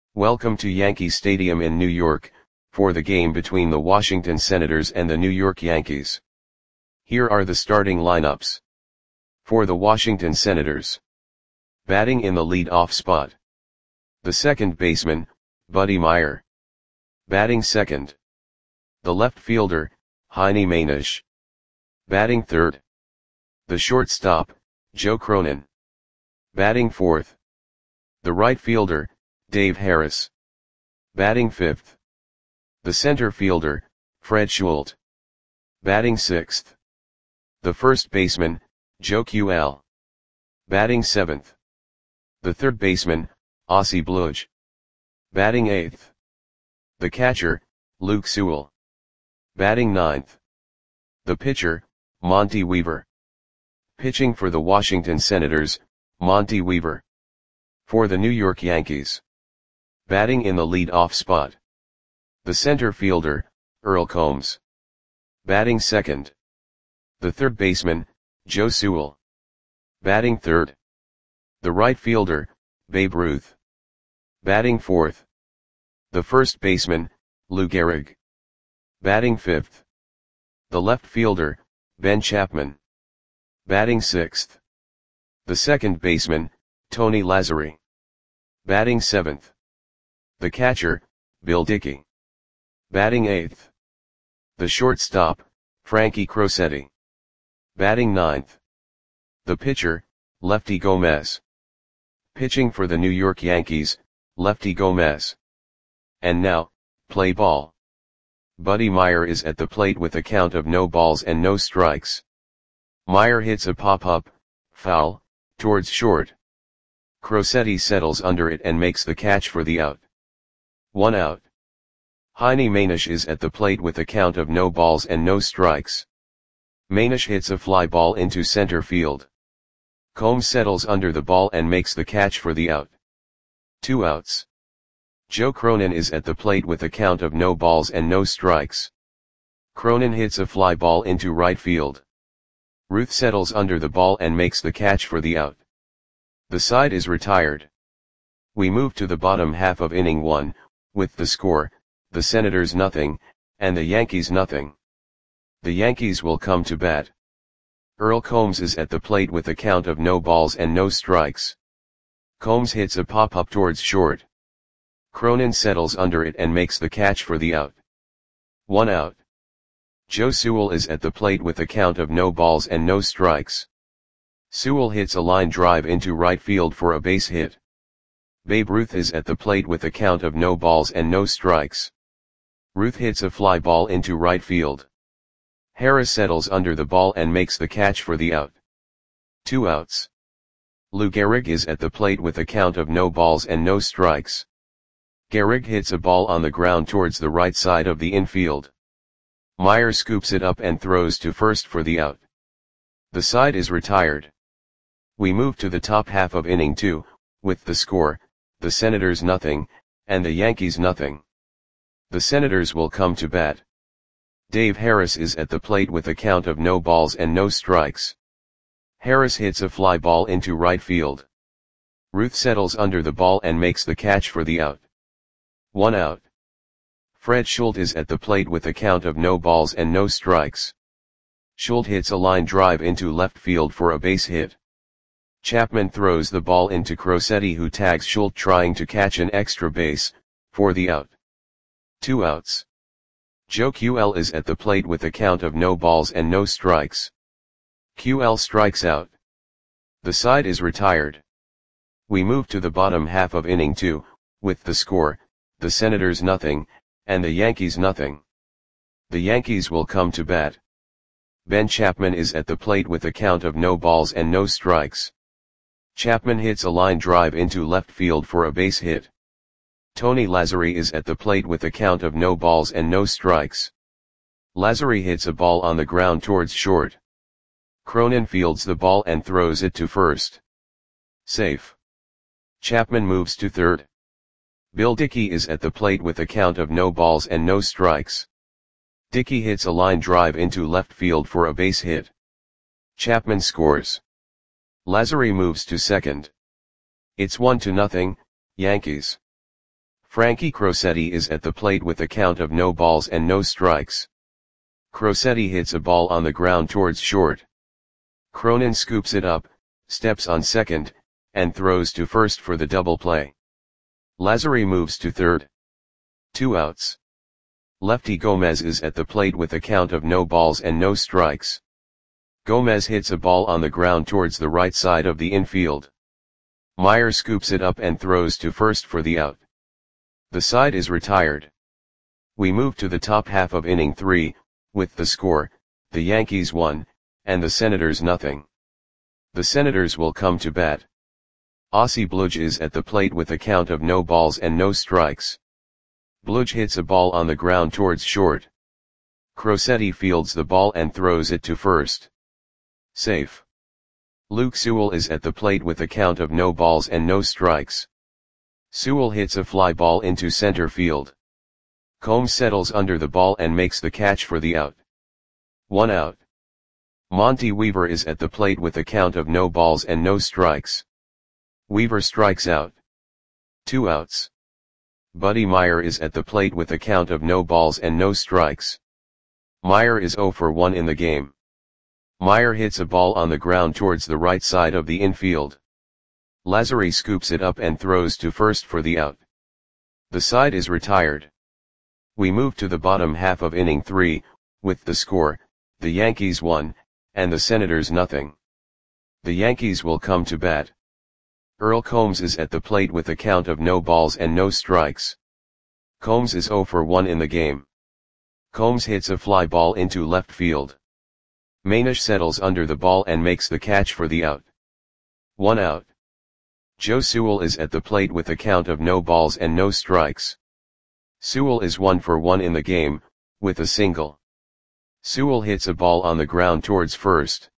Welcome to Yankee Stadium in New York, for the game between the Washington Senators and the New York Yankees. Here are the starting lineups. For the Washington Senators. Batting in the lead-off spot. The second baseman, Buddy Myer. Batting second. The left fielder, Heini Mainisch. Batting third. The shortstop, Joe Cronin. Batting fourth. The right fielder, Dave Harris. Batting fifth. The center fielder, Fred Schulte. Batting sixth. The first baseman, Joe Ql. Batting seventh. The third baseman, Ossie Bluge. Batting eighth. The catcher, Luke Sewell. Batting ninth. The pitcher, Monty Weaver. Pitching for the Washington Senators, Monty Weaver. For the New York Yankees. Batting in the lead-off spot. The center fielder, Earl Combs. Batting second. The third baseman, Joe Sewell. Batting third. The right fielder, Babe Ruth. Batting fourth. The first baseman, Lou Gehrig. Batting fifth. The left fielder, Ben Chapman. Batting sixth. The second baseman, Tony Lazzeri. Batting seventh. The catcher, Bill Dickey. Batting eighth. The shortstop, Frankie Crosetti. Batting ninth. The pitcher, Lefty Gomez. Pitching for the New York Yankees, Lefty Gomez. And now, play ball. Buddy Myer is at the plate with a count of no balls and no strikes. Myer hits a pop-up, foul, towards short. Crosetti settles under it and makes the catch for the out. 1 out. Heini Mainisch is at the plate with a count of no balls and no strikes. Mainisch hits a fly ball into center field. Combs settles under the ball and makes the catch for the out. 2 outs. Joe Cronin is at the plate with a count of no balls and no strikes. Cronin hits a fly ball into right field. Ruth settles under the ball and makes the catch for the out. The side is retired. We move to the bottom half of inning 1, with the score, the Senators nothing, and the Yankees nothing. The Yankees will come to bat. Earl Combs is at the plate with a count of no balls and no strikes. Combs hits a pop-up towards short. Cronin settles under it and makes the catch for the out. 1 out. Joe Sewell is at the plate with a count of no balls and no strikes. Sewell hits a line drive into right field for a base hit. Babe Ruth is at the plate with a count of no balls and no strikes. Ruth hits a fly ball into right field. Harris settles under the ball and makes the catch for the out. 2 outs. Lou Gehrig is at the plate with a count of no balls and no strikes. Gehrig hits a ball on the ground towards the right side of the infield. Myer scoops it up and throws to first for the out. The side is retired. We move to the top half of inning 2, with the score, the Senators nothing, and the Yankees nothing. The Senators will come to bat. Dave Harris is at the plate with a count of no balls and no strikes. Harris hits a fly ball into right field. Ruth settles under the ball and makes the catch for the out. 1 out. Fred Schulte is at the plate with a count of no balls and no strikes. Schulte hits a line drive into left field for a base hit. Chapman throws the ball into Crosetti, who tags Schulte trying to catch an extra base, for the out. 2 outs. Joe Ql is at the plate with a count of no balls and no strikes. Ql strikes out. The side is retired. We move to the bottom half of inning 2, with the score, the Senators nothing, and the Yankees nothing. The Yankees will come to bat. Ben Chapman is at the plate with a count of no balls and no strikes. Chapman hits a line drive into left field for a base hit. Tony Lazzeri is at the plate with a count of no balls and no strikes. Lazzeri hits a ball on the ground towards short. Cronin fields the ball and throws it to first. Safe. Chapman moves to third. Bill Dickey is at the plate with a count of no balls and no strikes. Dickey hits a line drive into left field for a base hit. Chapman scores. Lazzeri moves to second. It's 1-0, Yankees. Frankie Crosetti is at the plate with a count of no balls and no strikes. Crosetti hits a ball on the ground towards short. Cronin scoops it up, steps on second, and throws to first for the double play. Lazzari moves to third. 2 outs. Lefty Gomez is at the plate with a count of no balls and no strikes. Gomez hits a ball on the ground towards the right side of the infield. Meyer scoops it up and throws to first for the out. The side is retired. We move to the top half of inning 3, with the score, the Yankees 1, and the Senators nothing. The Senators will come to bat. Ossie Bludge is at the plate with a count of no balls and no strikes. Bludge hits a ball on the ground towards short. Crosetti fields the ball and throws it to first. Safe. Luke Sewell is at the plate with a count of no balls and no strikes. Sewell hits a fly ball into center field. Combs settles under the ball and makes the catch for the out. 1 out. Monty Weaver is at the plate with a count of no balls and no strikes. Weaver strikes out. 2 outs. Buddy Meyer is at the plate with a count of no balls and no strikes. Meyer is 0 for 1 in the game. Meyer hits a ball on the ground towards the right side of the infield. Lazzari scoops it up and throws to first for the out. The side is retired. We move to the bottom half of inning 3, with the score, the Yankees 1, and the Senators nothing. The Yankees will come to bat. Earl Combs is at the plate with a count of no balls and no strikes. Combs is 0 for 1 in the game. Combs hits a fly ball into left field. Manish settles under the ball and makes the catch for the out. 1 out. Joe Sewell is at the plate with a count of no balls and no strikes. Sewell is 1 for 1 in the game, with a single. Sewell hits a ball on the ground towards first.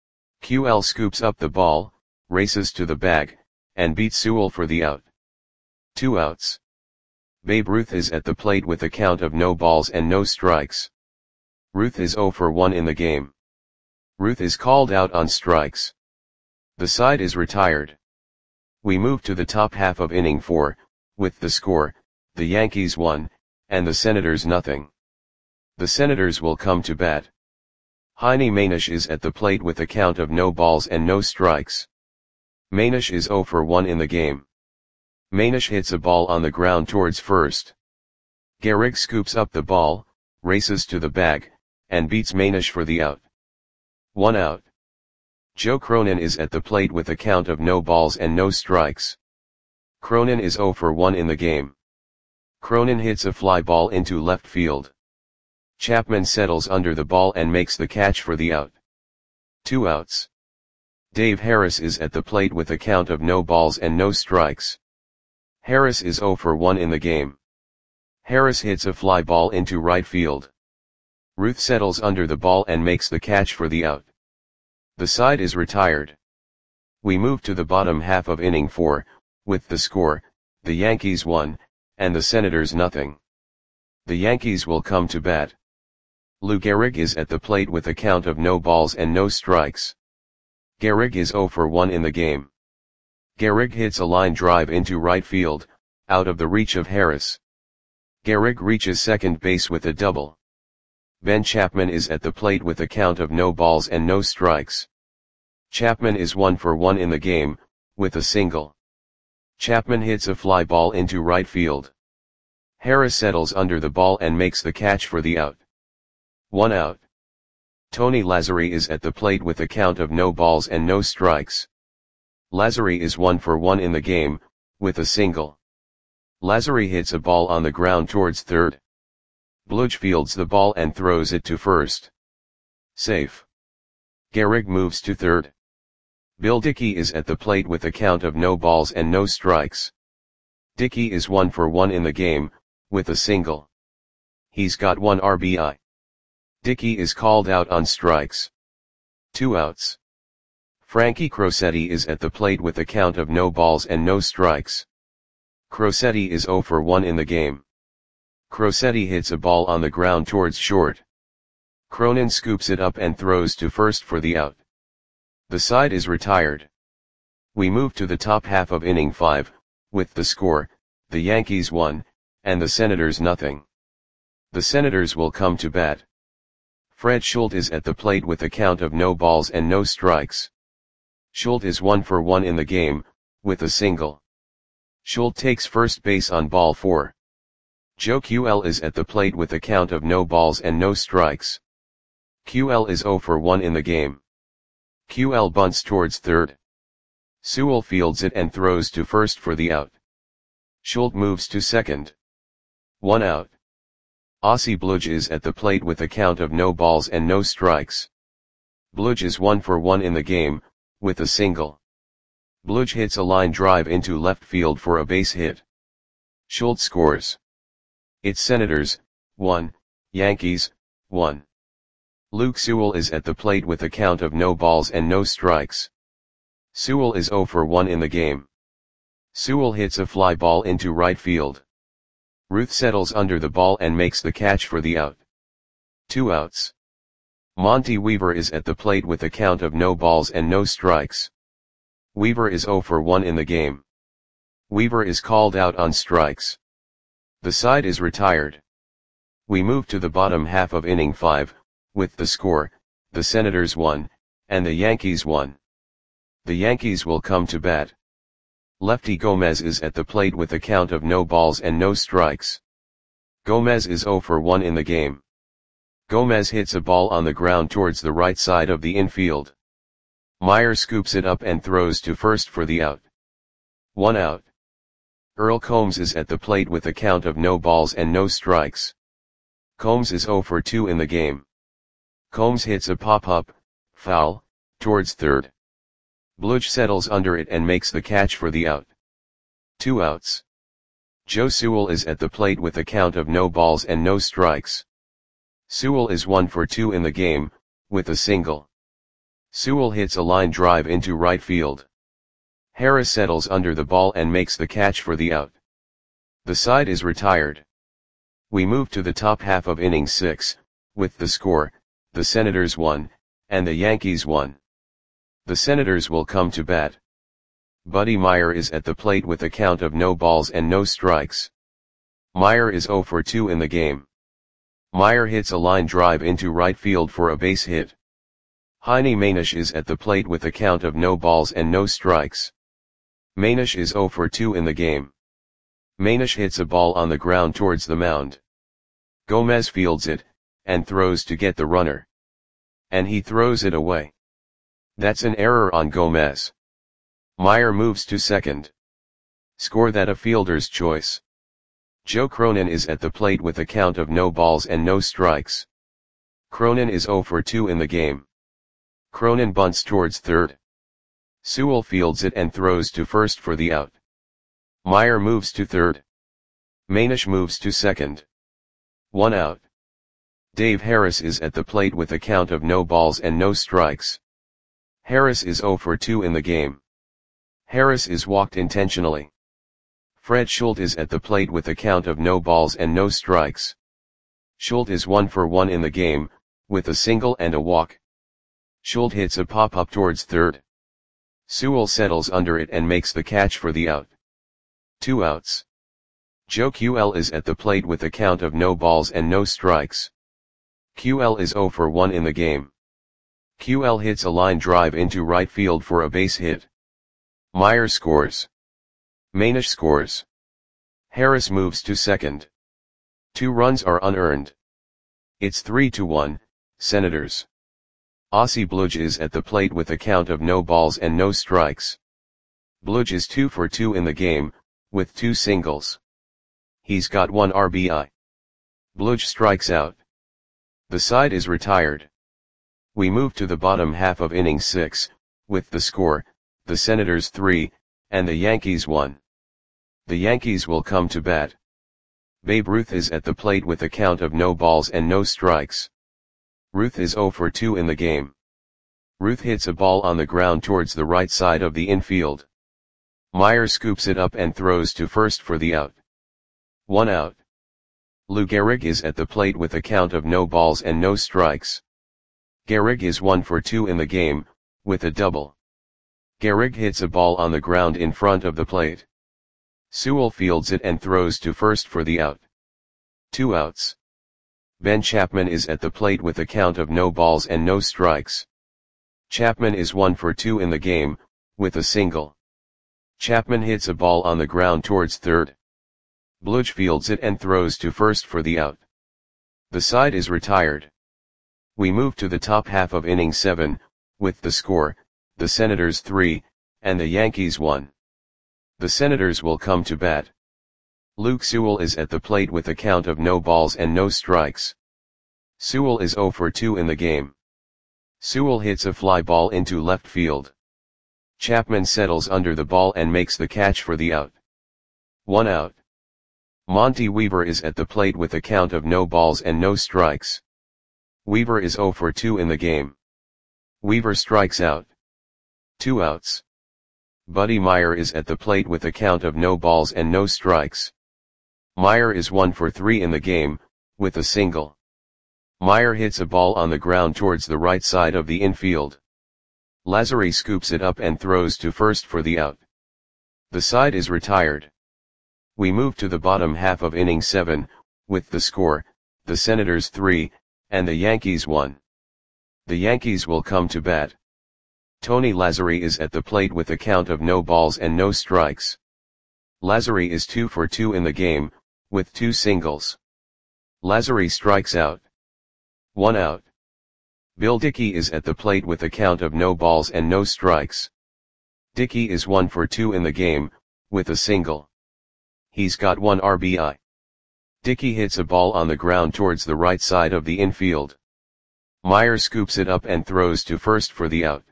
QL scoops up the ball, races to the bag, and beats Sewell for the out. 2 outs. Babe Ruth is at the plate with a count of no balls and no strikes. Ruth is 0 for 1 in the game. Ruth is called out on strikes. The side is retired. We move to the top half of inning 4, with the score, the Yankees 1, and the Senators nothing. The Senators will come to bat. Heine Manish is at the plate with a count of no balls and no strikes. Manish is 0 for 1 in the game. Manish hits a ball on the ground towards first. Gehrig scoops up the ball, races to the bag, and beats Manish for the out. 1 out. Joe Cronin is at the plate with a count of no balls and no strikes. Cronin is 0 for 1 in the game. Cronin hits a fly ball into left field. Chapman settles under the ball and makes the catch for the out. 2 outs. Dave Harris is at the plate with a count of no balls and no strikes. Harris is 0 for 1 in the game. Harris hits a fly ball into right field. Ruth settles under the ball and makes the catch for the out. The side is retired. We move to the bottom half of inning 4, with the score, the Yankees 1, and the Senators nothing. The Yankees will come to bat. Lou Gehrig is at the plate with a count of no balls and no strikes. Gehrig is 0 for 1 in the game. Gehrig hits a line drive into right field, out of the reach of Harris. Gehrig reaches second base with a double. Ben Chapman is at the plate with a count of no balls and no strikes. Chapman is 1 for 1 in the game, with a single. Chapman hits a fly ball into right field. Harris settles under the ball and makes the catch for the out. 1 out. Tony Lazzari is at the plate with a count of no balls and no strikes. Lazzari is 1 for 1 in the game, with a single. Lazzari hits a ball on the ground towards third. Bludge fields the ball and throws it to first. Safe. Gehrig moves to third. Bill Dickey is at the plate with a count of no balls and no strikes. Dickey is 1 for 1 in the game, with a single. He's got 1 RBI. Dickey is called out on strikes. 2 outs. Frankie Crosetti is at the plate with a count of no balls and no strikes. Crosetti is 0 for 1 in the game. Crosetti hits a ball on the ground towards short. Cronin scoops it up and throws to first for the out. The side is retired. We move to the top half of inning 5, with the score, the Yankees 1, and the Senators nothing. The Senators will come to bat. Fred Schultz is at the plate with a count of no balls and no strikes. Schultz is 1 for 1 in the game, with a single. Schultz takes first base on ball 4. Joe QL is at the plate with a count of no balls and no strikes. QL is 0 for 1 in the game. QL bunts towards third. Sewell fields it and throws to first for the out. Schultz moves to second. 1 out. Ossie Bludge is at the plate with a count of no balls and no strikes. Bludge is 1 for 1 in the game, with a single. Bludge hits a line drive into left field for a base hit. Schultz scores. It's Senators, 1, Yankees, 1. Luke Sewell is at the plate with a count of no balls and no strikes. Sewell is 0 for 1 in the game. Sewell hits a fly ball into right field. Ruth settles under the ball and makes the catch for the out. 2 outs. Monty Weaver is at the plate with a count of no balls and no strikes. Weaver is 0 for 1 in the game. Weaver is called out on strikes. The side is retired. We move to the bottom half of inning 5, with the score, the Senators 1, and the Yankees 1. The Yankees will come to bat. Lefty Gomez is at the plate with a count of no balls and no strikes. Gomez is 0 for 1 in the game. Gomez hits a ball on the ground towards the right side of the infield. Meyer scoops it up and throws to first for the out. 1 out. Earl Combs is at the plate with a count of no balls and no strikes. Combs is 0 for 2 in the game. Combs hits a pop-up, foul, towards third. Bludge settles under it and makes the catch for the out. 2 outs. Joe Sewell is at the plate with a count of no balls and no strikes. Sewell is 1 for 2 in the game, with a single. Sewell hits a line drive into right field. Harris settles under the ball and makes the catch for the out. The side is retired. We move to the top half of inning 6, with the score, the Senators 1, and the Yankees 1. The Senators will come to bat. Buddy Meyer is at the plate with a count of no balls and no strikes. Meyer is 0 for 2 in the game. Meyer hits a line drive into right field for a base hit. Heine Manish is at the plate with a count of no balls and no strikes. Manish is 0 for 2 in the game. Manish hits a ball on the ground towards the mound. Gomez fields it, and throws to get the runner. And he throws it away. That's an error on Gomez. Meyer moves to second. Score that a fielder's choice. Joe Cronin is at the plate with a count of no balls and no strikes. Cronin is 0 for 2 in the game. Cronin bunts towards third. Sewell fields it and throws to first for the out. Meyer moves to third. Manish moves to second. 1 out. Dave Harris is at the plate with a count of no balls and no strikes. Harris is 0 for 2 in the game. Harris is walked intentionally. Fred Schultz is at the plate with a count of no balls and no strikes. Schultz is 1 for 1 in the game, with a single and a walk. Schultz hits a pop-up towards third. Sewell settles under it and makes the catch for the out. 2 outs. Joe QL is at the plate with a count of no balls and no strikes. QL is 0 for 1 in the game. QL hits a line drive into right field for a base hit. Meyer scores. Manish scores. Harris moves to second. 2 runs are unearned. It's 3-1, Senators. Ossie Bludge is at the plate with a count of no balls and no strikes. Bludge is 2 for 2 in the game, with 2 singles. He's got 1 RBI. Bludge strikes out. The side is retired. We move to the bottom half of inning 6, with the score, the Senators 3, and the Yankees 1. The Yankees will come to bat. Babe Ruth is at the plate with a count of no balls and no strikes. Ruth is 0 for 2 in the game. Ruth hits a ball on the ground towards the right side of the infield. Meyer scoops it up and throws to first for the out. 1 out. Lou Gehrig is at the plate with a count of no balls and no strikes. Gehrig is 1 for 2 in the game, with a double. Gehrig hits a ball on the ground in front of the plate. Sewell fields it and throws to first for the out. 2 outs. Ben Chapman is at the plate with a count of no balls and no strikes. Chapman is 1 for 2 in the game, with a single. Chapman hits a ball on the ground towards third. Bludge fields it and throws to first for the out. The side is retired. We move to the top half of inning 7, with the score, the Senators 3, and the Yankees 1. The Senators will come to bat. Luke Sewell is at the plate with a count of no balls and no strikes. Sewell is 0 for 2 in the game. Sewell hits a fly ball into left field. Chapman settles under the ball and makes the catch for the out. 1 out. Monty Weaver is at the plate with a count of no balls and no strikes. Weaver is 0 for 2 in the game. Weaver strikes out. 2 outs. Buddy Meyer is at the plate with a count of no balls and no strikes. Meyer is 1 for 3 in the game, with a single. Meyer hits a ball on the ground towards the right side of the infield. Lazary scoops it up and throws to first for the out. The side is retired. We move to the bottom half of inning 7, with the score, the Senators 3, and the Yankees 1. The Yankees will come to bat. Tony Lazary is at the plate with a count of no balls and no strikes. Lazary is 2 for 2 in the game, with 2 singles. Lazary strikes out. 1 out. Bill Dickey is at the plate with a count of no balls and no strikes. Dickey is 1 for 2 in the game, with a single. He's got 1 RBI. Dickey hits a ball on the ground towards the right side of the infield. Meyer scoops it up and throws to first for the out.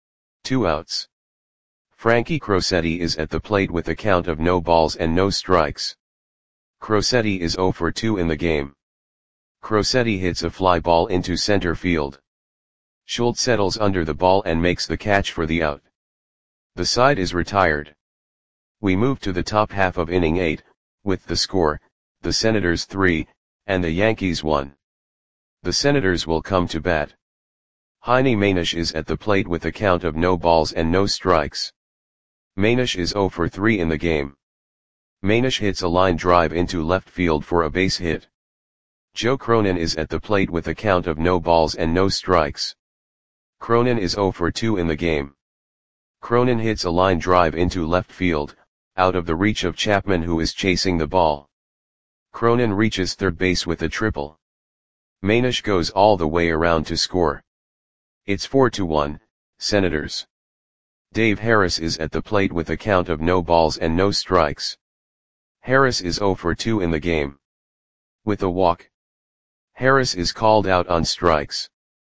2 outs. Frankie Crosetti is at the plate with a count of no balls and no strikes. Crosetti is 0 for 2 in the game. Crosetti hits a fly ball into center field. Schultz settles under the ball and makes the catch for the out. The side is retired. We move to the top half of inning 8, with the score, the Senators 3, and the Yankees 1. The Senators will come to bat. Heine Manish is at the plate with a count of no balls and no strikes. Manish is 0 for 3 in the game. Manish hits a line drive into left field for a base hit. Joe Cronin is at the plate with a count of no balls and no strikes. Cronin is 0 for 2 in the game. Cronin hits a line drive into left field, out of the reach of Chapman, who is chasing the ball. Cronin reaches third base with a triple. Manish goes all the way around to score. It's 4-1, Senators. Dave Harris is at the plate with a count of no balls and no strikes. Harris is 0 for 2 in the game. With a walk. Harris is called out on strikes.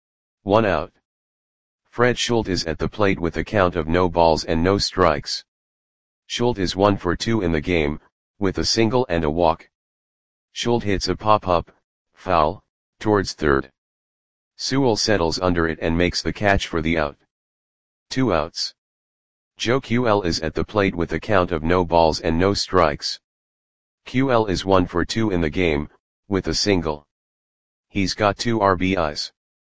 1 out. Fred Schultz is at the plate with a count of no balls and no strikes. Schultz is 1 for 2 in the game, with a single and a walk. Schultz hits a pop-up, foul, towards third. Sewell settles under it and makes the catch for the out. 2 outs. Joe QL is at the plate with a count of no balls and no strikes. QL is 1 for 2 in the game, with a single. He's got 2 RBIs.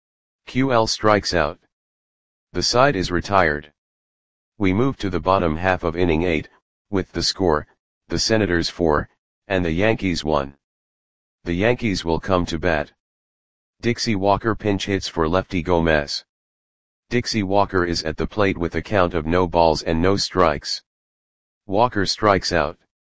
QL strikes out. The side is retired. We move to the bottom half of inning 8, with the score, the Senators 4, and the Yankees 1. The Yankees will come to bat. Dixie Walker pinch hits for lefty Gomez. Dixie Walker is at the plate with a count of no balls and no strikes. Walker strikes out.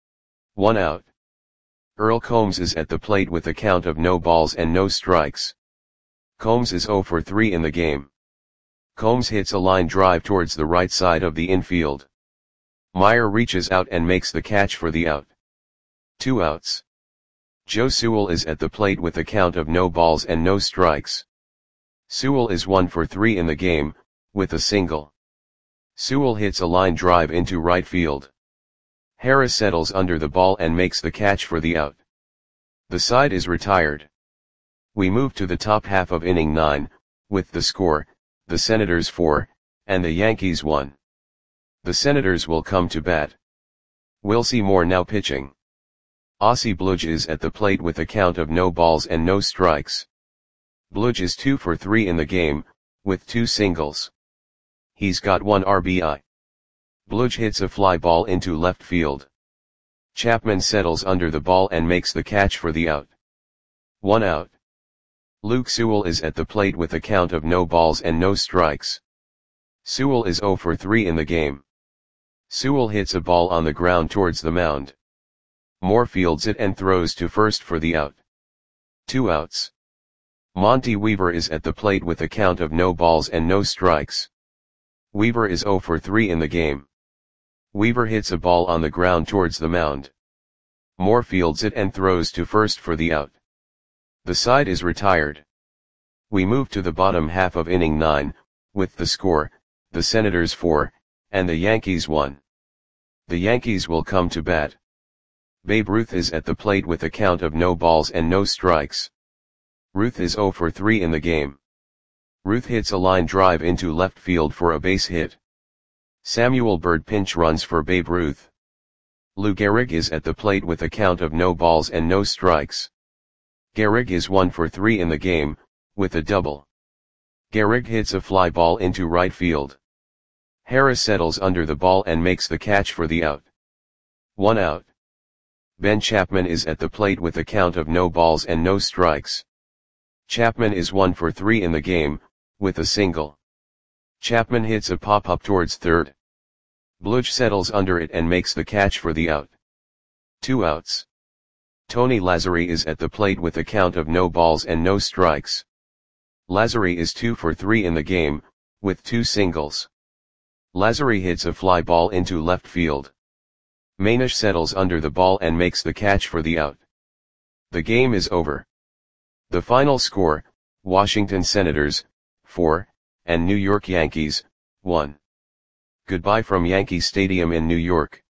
1 out. Earl Combs is at the plate with a count of no balls and no strikes. Combs is 0 for 3 in the game. Combs hits a line drive towards the right side of the infield. Meyer reaches out and makes the catch for the out. 2 outs. Joe Sewell is at the plate with a count of no balls and no strikes. Sewell is 1 for 3 in the game, with a single. Sewell hits a line drive into right field. Harris settles under the ball and makes the catch for the out. The side is retired. We move to the top half of inning 9, with the score, the Senators 4, and the Yankees 1. The Senators will come to bat. Wilcie Moore now pitching. Ossie Bludge is at the plate with a count of no balls and no strikes. Bludge is 2 for 3 in the game, with 2 singles. He's got 1 RBI. Bludge hits a fly ball into left field. Chapman settles under the ball and makes the catch for the out. 1 out. Luke Sewell is at the plate with a count of no balls and no strikes. Sewell is 0 for 3 in the game. Sewell hits a ball on the ground towards the mound. Moore fields it and throws to first for the out. 2 outs. Monty Weaver is at the plate with a count of no balls and no strikes. Weaver is 0 for 3 in the game. Weaver hits a ball on the ground towards the mound. Moore fields it and throws to first for the out. The side is retired. We move to the bottom half of inning 9, with the score, the Senators 4, and the Yankees 1. The Yankees will come to bat. Babe Ruth is at the plate with a count of no balls and no strikes. Ruth is 0 for 3 in the game. Ruth hits a line drive into left field for a base hit. Samuel Bird pinch runs for Babe Ruth. Lou Gehrig is at the plate with a count of no balls and no strikes. Gehrig is 1 for 3 in the game, with a double. Gehrig hits a fly ball into right field. Harris settles under the ball and makes the catch for the out. 1 out. Ben Chapman is at the plate with a count of no balls and no strikes. Chapman is 1 for 3 in the game, with a single. Chapman hits a pop-up towards third. Bluch settles under it and makes the catch for the out. 2 outs. Tony Lazzeri is at the plate with a count of no balls and no strikes. Lazzeri is 2 for 3 in the game, with 2 singles. Lazzeri hits a fly ball into left field. Manish settles under the ball and makes the catch for the out. The game is over. The final score, Washington Senators, 4, and New York Yankees, 1. Goodbye from Yankee Stadium in New York.